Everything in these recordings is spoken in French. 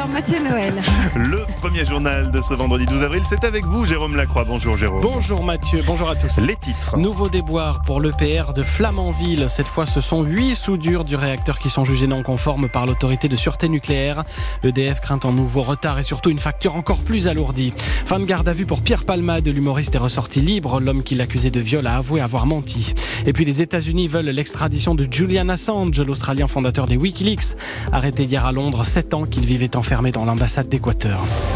Mathieu Noël. Le premier journal de ce vendredi 12 avril, c'est avec vous, Jérôme Lacroix. Bonjour Jérôme. Bonjour Mathieu, bonjour à tous. Les titres. Nouveau déboire pour l'EPR de Flamanville. Cette fois, ce sont 8 soudures du réacteur qui sont jugées non conformes par l'autorité de sûreté nucléaire. EDF craint un nouveau retard et surtout une facture encore plus alourdie. Fin de garde à vue pour Pierre Palmade. L'humoriste est ressorti libre. L'homme qui l'accusait de viol a avoué avoir menti. Et puis les États-Unis veulent l'extradition de Julian Assange, l'Australien fondateur des Wikileaks, arrêté hier à Londres, 7 ans qu'il vivait enfermé dans l'ambassade d'Équateur.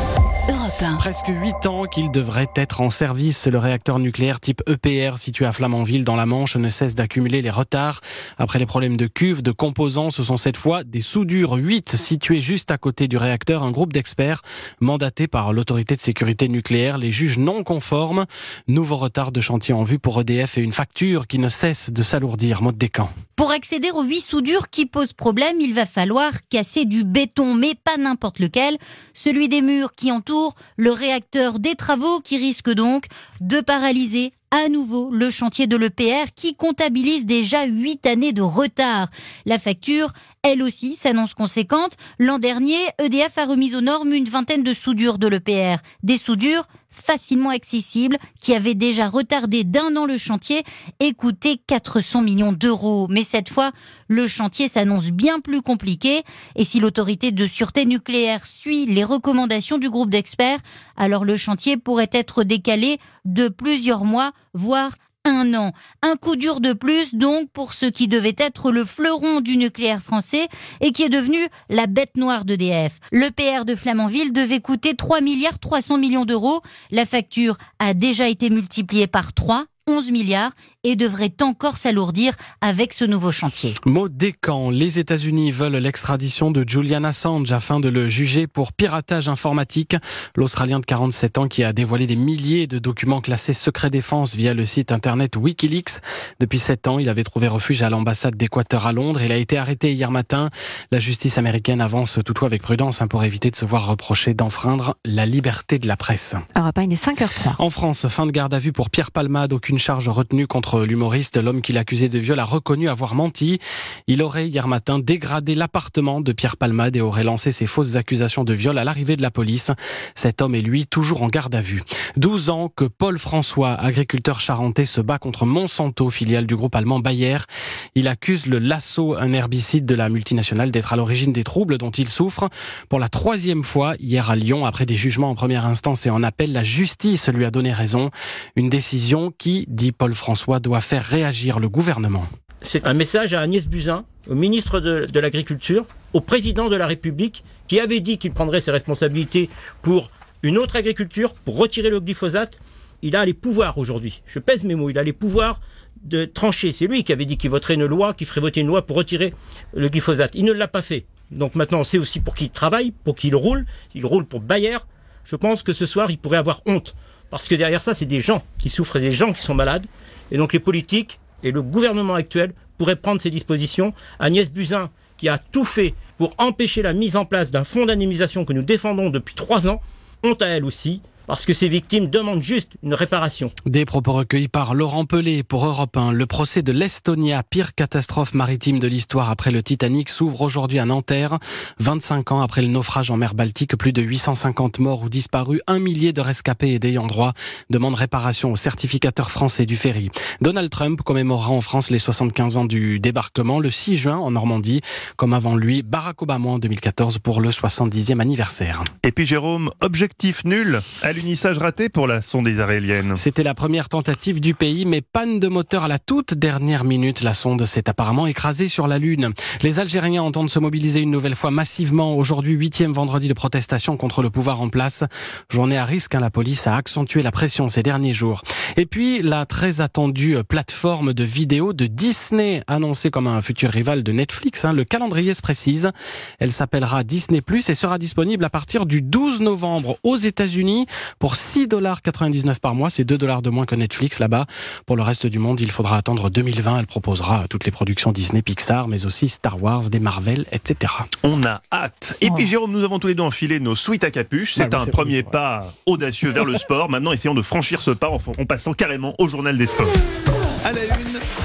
Presque 8 ans qu'il devrait être en service. Le réacteur nucléaire type EPR situé à Flamanville dans la Manche ne cesse d'accumuler les retards. Après les problèmes de cuve, de composants, ce sont cette fois des soudures 8 situées juste à côté du réacteur. Un groupe d'experts mandaté par l'autorité de sécurité nucléaire les juge non conformes. Nouveau retard de chantier en vue pour EDF et une facture qui ne cesse de s'alourdir. Maud Descamps. Pour accéder aux 8 soudures qui posent problème, il va falloir casser du béton, mais pas n'importe lequel. Celui des murs qui entourent le réacteur, des travaux qui risquent donc de paralyser à nouveau le chantier de l'EPR qui comptabilise déjà 8 années de retard. La facture, elle aussi, s'annonce conséquente. L'an dernier, EDF a remis aux normes une vingtaine de soudures de l'EPR. Des soudures facilement accessibles qui avaient déjà retardé d'1 an le chantier et coûté 400 millions d'euros. Mais cette fois, le chantier s'annonce bien plus compliqué. Et si l'autorité de sûreté nucléaire suit les recommandations du groupe d'experts, alors le chantier pourrait être décalé de plusieurs mois, voire 1 an. Un coup dur de plus donc pour ce qui devait être le fleuron du nucléaire français et qui est devenu la bête noire d'EDF. L'EPR de Flamanville devait coûter 3,3 milliards d'euros. La facture a déjà été multipliée par 3, 11 milliards, et devrait encore s'alourdir avec ce nouveau chantier. Maud Descamps, les États-Unis veulent l'extradition de Julian Assange afin de le juger pour piratage informatique. L'Australien de 47 ans qui a dévoilé des milliers de documents classés secret défense via le site internet Wikileaks. Depuis 7 ans, il avait trouvé refuge à l'ambassade d'Équateur à Londres. Il a été arrêté hier matin. La justice américaine avance toutefois avec prudence pour éviter de se voir reprocher d'enfreindre la liberté de la presse. Europe 1, il est 5h03. En France, fin de garde à vue pour Pierre Palmade. Aucune charge retenue contre l'humoriste. L'homme qui l'accusait de viol a reconnu avoir menti. Il aurait hier matin dégradé l'appartement de Pierre Palmade et aurait lancé ses fausses accusations de viol à l'arrivée de la police. Cet homme est lui toujours en garde à vue. 12 ans que Paul François, agriculteur charentais, se bat contre Monsanto, filiale du groupe allemand Bayer. Il accuse le Lasso, un herbicide de la multinationale, d'être à l'origine des troubles dont il souffre. Pour la 3e fois hier à Lyon, après des jugements en première instance et en appel, la justice lui a donné raison. Une décision qui, dit Paul François, doit faire réagir le gouvernement. C'est un message à Agnès Buzyn, au ministre de l'Agriculture, au président de la République, qui avait dit qu'il prendrait ses responsabilités pour une autre agriculture, pour retirer le glyphosate. Il a les pouvoirs aujourd'hui, je pèse mes mots, il a les pouvoirs de trancher. C'est lui qui avait dit qu'il voterait une loi, qu'il ferait voter une loi pour retirer le glyphosate. Il ne l'a pas fait. Donc maintenant on sait aussi pour qui il travaille, pour qui il roule. Il roule pour Bayer. Je pense que ce soir il pourrait avoir honte. Parce que derrière ça, c'est des gens qui souffrent, des gens qui sont malades. Et donc les politiques et le gouvernement actuel pourraient prendre ces dispositions. Agnès Buzyn, qui a tout fait pour empêcher la mise en place d'un fonds d'indemnisation que nous défendons depuis 3 ans, honte à elle aussi. Parce que ces victimes demandent juste une réparation. Des propos recueillis par Laurent Pelé pour Europe 1. Le procès de l'Estonia, pire catastrophe maritime de l'histoire après le Titanic, s'ouvre aujourd'hui à Nanterre. 25 ans après le naufrage en mer Baltique, plus de 850 morts ou disparus, 1 millier de rescapés et d'ayants droit demandent réparation au certificateur français du ferry. Donald Trump commémorera en France les 75 ans du débarquement le 6 juin en Normandie, comme avant lui Barack Obama en 2014 pour le 70e anniversaire. Et puis Jérôme, objectif nul. L'unissage raté pour la sonde israélienne. C'était la première tentative du pays, mais panne de moteur à la toute dernière minute. La sonde s'est apparemment écrasée sur la Lune. Les Algériens entendent se mobiliser une nouvelle fois massivement. Aujourd'hui, 8e vendredi de protestation contre le pouvoir en place. Journée à risque, la police a accentué la pression ces derniers jours. Et puis, la très attendue plateforme de vidéo de Disney, annoncée comme un futur rival de Netflix. Le calendrier se précise. Elle s'appellera Disney+, et sera disponible à partir du 12 novembre aux États-Unis. Pour 6,99$ par mois, c'est 2$ de moins que Netflix là-bas. Pour le reste du monde, il faudra attendre 2020. Elle proposera toutes les productions Disney, Pixar, mais aussi Star Wars, des Marvel, etc. On a hâte. Et puis Jérôme, nous avons tous les deux enfilé nos sweats à capuche. C'est un premier pas audacieux vers le sport. Maintenant, essayons de franchir ce pas en passant carrément au journal des sports. À la une.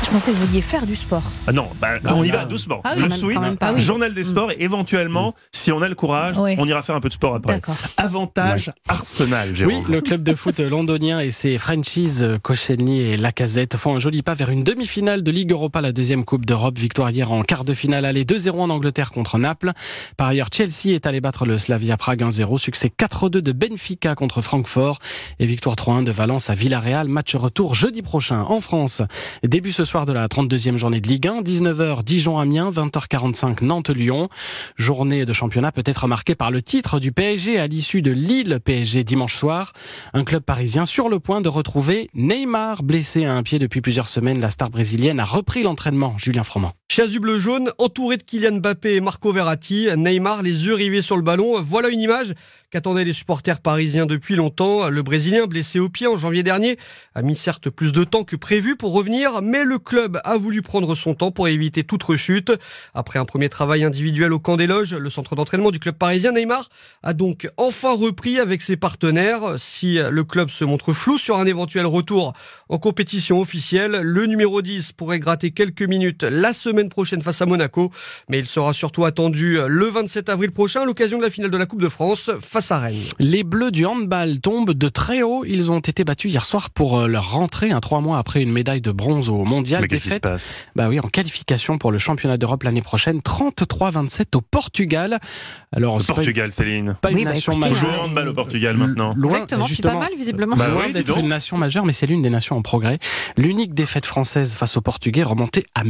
Je pensais que vous vouliez faire du sport. Ah non, on y va doucement. Ah oui, le quand Sweet, même pas, oui. journal des sports, et éventuellement, si on a le courage, on ira faire un peu de sport après. D'accord. Avantage Arsenal, Jérôme. Oui, le club de foot londonien et ses franchises Koscielny et Lacazette font un joli pas vers une demi-finale de Ligue Europa, la deuxième Coupe d'Europe. Victoire hier en quart de finale aller 2-0 en Angleterre contre Naples. Par ailleurs, Chelsea est allé battre le Slavia Prague 1-0. Succès 4-2 de Benfica contre Francfort et victoire 3-1 de Valence à Villarreal. Match retour jeudi prochain en France. Début ce soir de la 32e journée de Ligue 1. 19h Dijon-Amiens, 20h45 Nantes-Lyon. Journée de championnat peut-être marquée par le titre du PSG à l'issue de Lille-PSG dimanche soir. Un club parisien sur le point de retrouver Neymar, blessé à un pied depuis plusieurs semaines. La star brésilienne a repris l'entraînement. Julien Froment. Chasu bleu-jaune, entouré de Kylian Mbappé et Marco Verratti, Neymar les yeux rivés sur le ballon. Voilà une image qu'attendaient les supporters parisiens depuis longtemps. Le Brésilien, blessé au pied en janvier dernier, a mis certes plus de temps que prévu pour revenir, mais le club a voulu prendre son temps pour éviter toute rechute. Après un premier travail individuel au camp des loges, le centre d'entraînement du club parisien, Neymar a donc enfin repris avec ses partenaires. Si le club se montre flou sur un éventuel retour en compétition officielle, le numéro 10 pourrait gratter quelques minutes la semaine prochaine face à Monaco, mais il sera surtout attendu le 27 avril prochain à l'occasion de la finale de la Coupe de France face à Rennes. Les Bleus du handball tombent de très haut. Ils ont été battus hier soir pour leur rentrée, 3 mois après une médaille de bronze au mondial. Mais qu'est-ce qui se passe ? En qualification pour le championnat d'Europe l'année prochaine, 33-27 au Portugal. Alors, le Portugal, Céline. Pas une nation majeure. majeure. On joue au handball au Portugal maintenant. Exactement, c'est pas mal visiblement. Loin d'être une nation majeure, mais c'est l'une des nations en progrès. L'unique défaite française face aux Portugais remontait à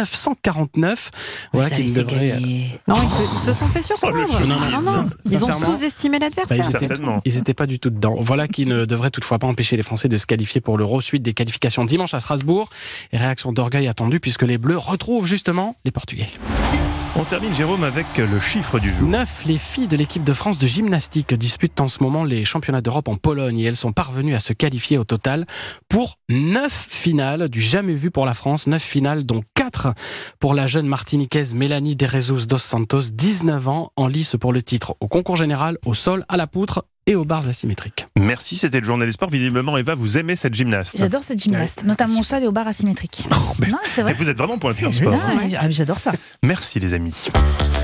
1949. Voilà qui devrait... Non, ils se sont fait surprendre. Non, ils ont sous-estimé l'adversaire. Certainement. Ils n'étaient pas du tout dedans. Voilà qui ne devrait toutefois pas empêcher les Français de se qualifier pour l'Euro. Suite des qualifications dimanche à Strasbourg. Et réaction d'orgueil attendue puisque les Bleus retrouvent justement les Portugais. On termine, Jérôme, avec le chiffre du jour. 9, les filles de l'équipe de France de gymnastique disputent en ce moment les championnats d'Europe en Pologne et elles sont parvenues à se qualifier au total pour 9 finales, du jamais vu pour la France. 9 finales, dont 4 pour la jeune martiniquaise Mélanie de Jesus dos Santos, 19 ans, en lice pour le titre au concours général, au sol, à la poutre et aux barres asymétriques. Merci, c'était le journal des sports. Visiblement, Eva, vous aimez cette gymnaste. J'adore cette gymnaste, notamment au sol et aux barres asymétriques. Non, c'est vrai. Vous êtes vraiment pointu en sport. J'adore ça. Merci les amis.